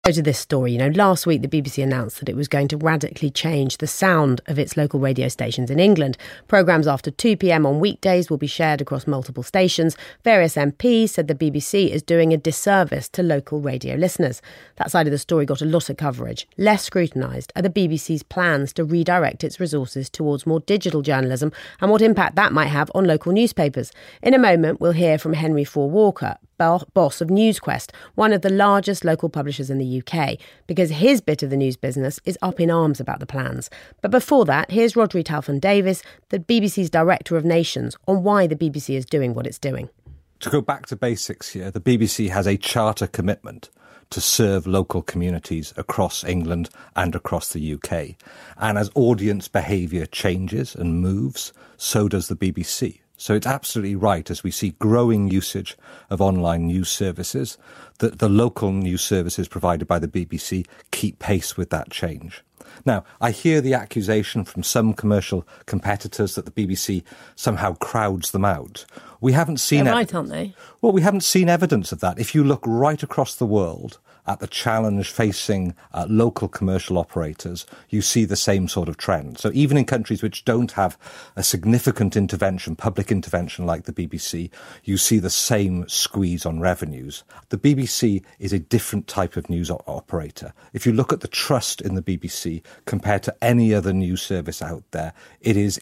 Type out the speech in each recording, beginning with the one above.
To this story, last week the BBC announced that it was going to radically change the sound of its local radio stations in England. Programmes after 2 p.m. on weekdays will be shared across multiple stations. Various MPs said the BBC is doing a disservice to local radio listeners. That side of the story got a lot of coverage. Less scrutinised are the BBC's plans to redirect its resources towards more digital journalism and what impact that might have on local newspapers. In a moment, we'll hear from Henry Fore-Walker, boss of NewsQuest, one of the largest local publishers in the UK, because his bit of the news business is up in arms about the plans. But before that, here's Rhodri Talfon-Davies, the BBC's Director of Nations, on why the BBC is doing what it's doing. To go back to basics here, the BBC has a charter commitment to serve local communities across England and across the UK. And as audience behaviour changes and moves, so does the BBC. So it's absolutely right, as we see growing usage of online news services, that the local news services provided by the BBC keep pace with that change. Now, I hear the accusation from some commercial competitors that the BBC somehow crowds them out. We haven't seen... They're right, aren't they? Well, we haven't seen evidence of that. If you look right across the world at the challenge facing local commercial operators, you see the same sort of trend. So even in countries which don't have a significant intervention, public intervention like the BBC, you see the same squeeze on revenues. The BBC is a different type of news operator. If you look at the trust in the BBC compared to any other news service out there, it is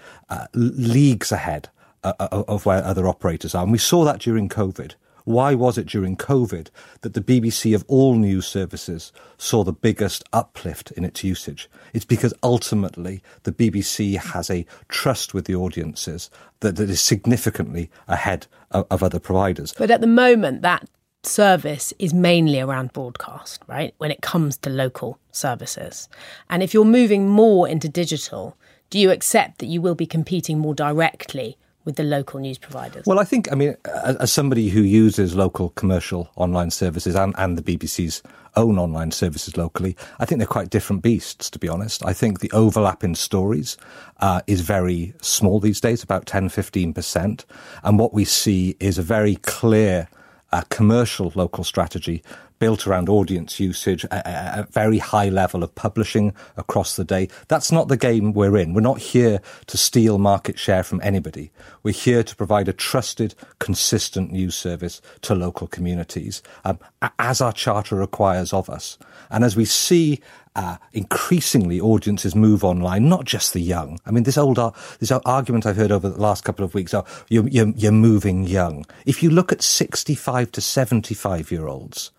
leagues ahead of where other operators are. And we saw that during COVID. Why was it during COVID that the BBC of all news services saw the biggest uplift in its usage? It's because ultimately the BBC has a trust with the audiences that is significantly ahead of other providers. But at the moment, that service is mainly around broadcast, right, when it comes to local services. And if you're moving more into digital, do you accept that you will be competing more directly with the local news providers? Well, I think, as somebody who uses local commercial online services and the BBC's own online services locally, I think they're quite different beasts, to be honest. I think the overlap in stories is very small these days, about 10-15%. And what we see is a very clear commercial local strategy built around audience usage, a very high level of publishing across the day. That's not the game we're in. We're not here to steal market share from anybody. We're here to provide a trusted, consistent news service to local communities, as our charter requires of us. And as we see increasingly audiences move online, not just the young. I mean, this argument I've heard over the last couple of weeks, you're moving young. If you look at 65 to 75-year-olds,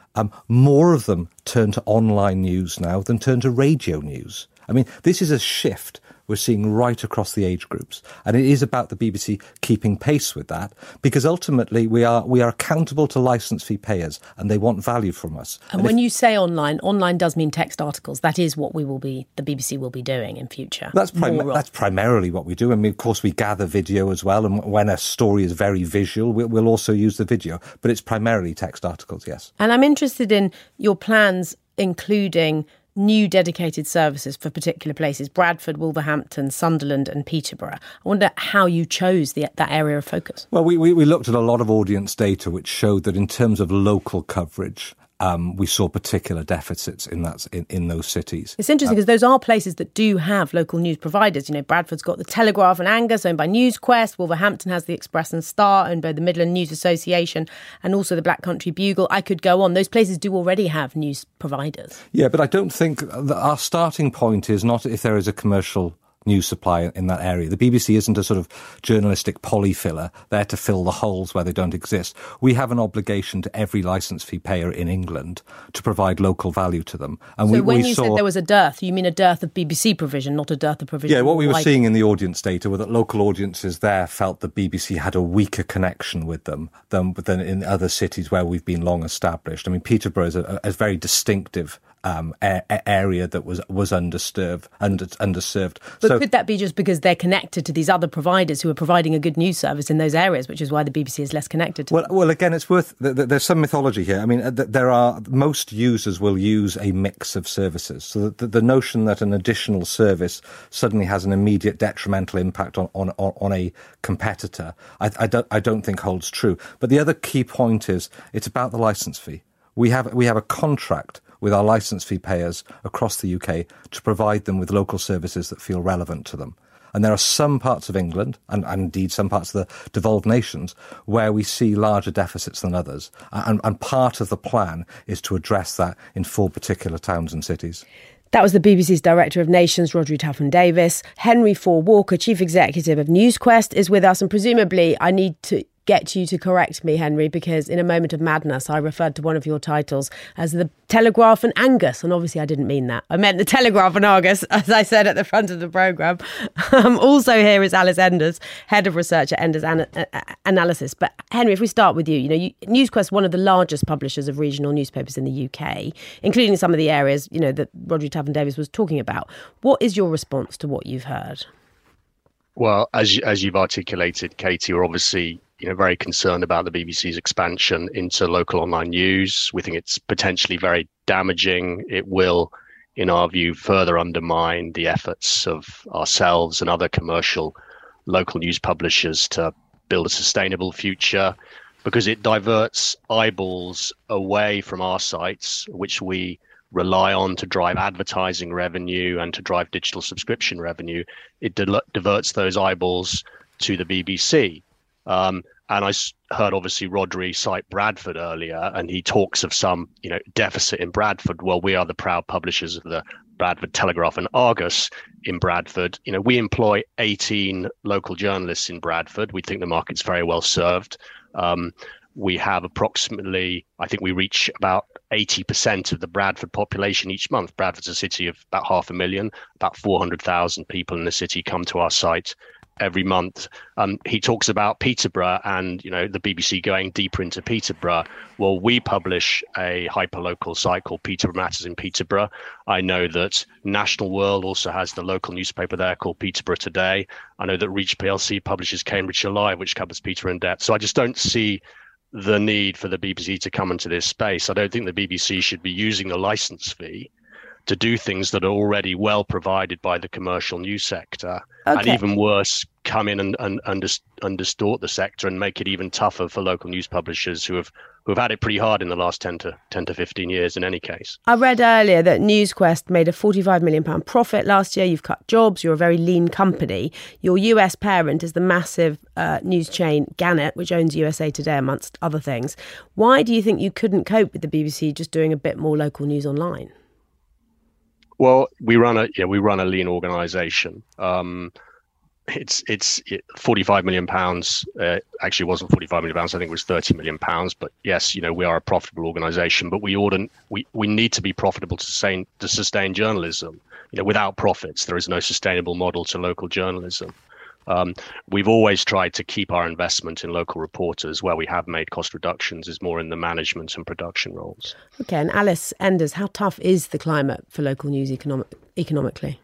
more of them turn to online news now than turn to radio news. I mean, this is a shift we're seeing right across the age groups. And it is about the BBC keeping pace with that, because ultimately we are accountable to licence fee payers and they want value from us. And when you say online does mean text articles. That is what the BBC will be doing in future. That's primarily what we do. I mean, of course, we gather video as well. And when a story is very visual, we'll also use the video. But it's primarily text articles, yes. And I'm interested in your plans, including new dedicated services for particular places: Bradford, Wolverhampton, Sunderland and Peterborough. I wonder how you chose that area of focus. Well, we looked at a lot of audience data which showed that in terms of local coverage, we saw particular deficits in those cities. It's interesting because those are places that do have local news providers. Bradford's got the Telegraph and Angus, owned by NewsQuest. Wolverhampton has the Express and Star, owned by the Midland News Association, and also the Black Country Bugle. I could go on. Those places do already have news providers. Yeah, but I don't think our starting point is not if there is a commercial news supply in that area. The BBC isn't a sort of journalistic polyfiller there to fill the holes where they don't exist. We have an obligation to every licence fee payer in England to provide local value to them. And so when you said there was a dearth, you mean a dearth of BBC provision, not a dearth of provision? Yeah, what we were seeing in the audience data were that local audiences there felt the BBC had a weaker connection with them than in other cities where we've been long established. I mean, Peterborough is a very distinctive area that was underserved. But could that be just because they're connected to these other providers who are providing a good news service in those areas, which is why the BBC is less connected to them? Well, again, it's there's some mythology here. I mean, most users will use a mix of services. So the notion that an additional service suddenly has an immediate detrimental impact on a competitor, I don't think holds true. But the other key point is it's about the licence fee. We have a contract with our licence fee payers across the UK to provide them with local services that feel relevant to them. And there are some parts of England, and indeed some parts of the devolved nations, where we see larger deficits than others. And part of the plan is to address that in 4 particular towns and cities. That was the BBC's Director of Nations, Rhodri Topham-Davies. Henry Fore-Walker, Chief Executive of NewsQuest, is with us. And presumably I need to get you to correct me, Henry, because in a moment of madness, I referred to one of your titles as the Telegraph and Angus. And obviously I didn't mean that. I meant the Telegraph and Argus, as I said at the front of the programme. Also here is Alice Enders, Head of Research at Enders Analysis. But Henry, if we start with you, NewsQuest, one of the largest publishers of regional newspapers in the UK, including some of the areas, that Rhodri Topham-Davies was talking about. What is your response to what you've heard? Well, as you've articulated, Katie, we're obviously very concerned about the BBC's expansion into local online news. We think it's potentially very damaging. It will, in our view, further undermine the efforts of ourselves and other commercial local news publishers to build a sustainable future, because it diverts eyeballs away from our sites, which we rely on to drive advertising revenue and to drive digital subscription revenue. It diverts those eyeballs to the BBC. And I heard obviously Rhodri cite Bradford earlier, and he talks of some, deficit in Bradford. Well, we are the proud publishers of the Bradford Telegraph and Argus in Bradford. We employ 18 local journalists in Bradford. We think the market's very well served. We have approximately, I think we reach about 80% of the Bradford population each month. Bradford's a city of about 500,000, about 400,000 people in the city come to our site every month. He talks about Peterborough and the BBC going deeper into Peterborough. Well, we publish a hyperlocal site called Peterborough Matters in Peterborough. I know that National World also has the local newspaper there called Peterborough Today. I know that Reach PLC publishes Cambridgeshire Live, which covers Peterborough in depth. So I just don't see the need for the BBC to come into this space. I don't think the BBC should be using the license fee to do things that are already well provided by the commercial news sector. Okay. And even worse, come in and distort the sector and make it even tougher for local news publishers who have had it pretty hard in the last 10 to 15 years in any case. I read earlier that NewsQuest made a £45 million profit last year. You've cut jobs. You're a very lean company. Your US parent is the massive news chain Gannett, which owns USA Today, amongst other things. Why do you think you couldn't cope with the BBC just doing a bit more local news online? Well, we run a lean organisation. It's 45 million pounds. Actually, it wasn't 45 million pounds. I think it was 30 million pounds. But yes, we are a profitable organisation. But we need to be profitable to sustain journalism. Without profits, there is no sustainable model to local journalism. We've always tried to keep our investment in local reporters. Where we have made cost reductions is more in the management and production roles. Okay, and Alice Enders, how tough is the climate for local news economically?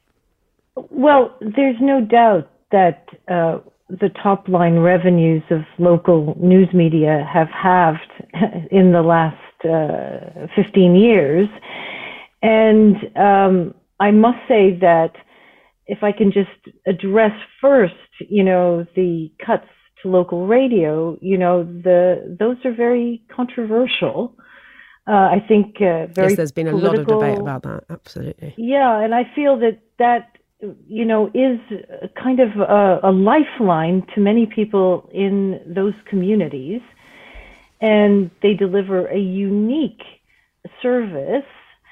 Well, there's no doubt that the top line revenues of local news media have halved in the last 15 years. And I must say that if I can just address first, the cuts to local radio, those are very controversial. I think very yes, there's been political. A lot of debate about that. Absolutely. Yeah, and I feel that is kind of a lifeline to many people in those communities, and they deliver a unique service.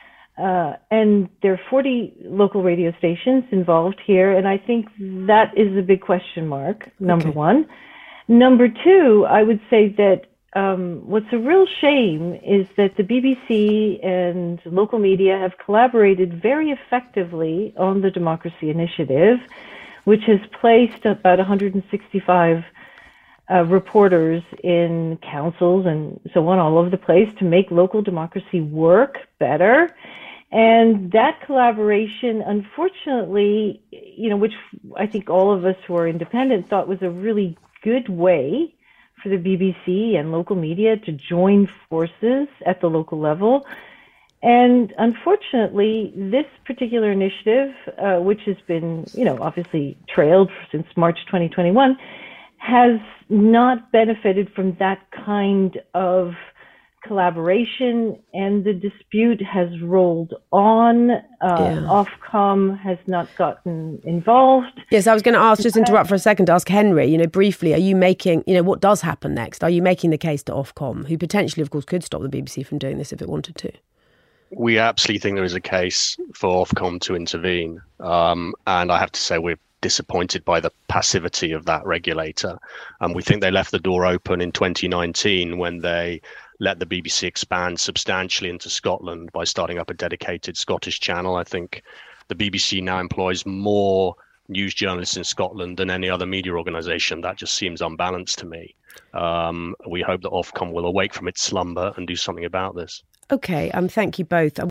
And there are 40 local radio stations involved here, and I think that is a big question mark, number one. Number two, I would say that what's a real shame is that the BBC and local media have collaborated very effectively on the Democracy Initiative, which has placed about 165 reporters in councils and so on all over the place to make local democracy work better. And that collaboration, unfortunately, which I think all of us who are independent thought was a really good way for the BBC and local media to join forces at the local level. And unfortunately, this particular initiative, which has been, obviously trailed since March 2021, has not benefited from that kind of collaboration, and the dispute has rolled on. Ofcom has not gotten involved. Yes, I was going to ask, just interrupt for a second to ask Henry, briefly, are you making, what does happen next? Are you making the case to Ofcom, who potentially, of course, could stop the BBC from doing this if it wanted to? We absolutely think there is a case for Ofcom to intervene. And I have to say we're disappointed by the passivity of that regulator. We think they left the door open in 2019 when they let the BBC expand substantially into Scotland by starting up a dedicated Scottish channel. I think the BBC now employs more news journalists in Scotland than any other media organisation. That just seems unbalanced to me. We hope that Ofcom will awake from its slumber and do something about this. Okay, thank you both.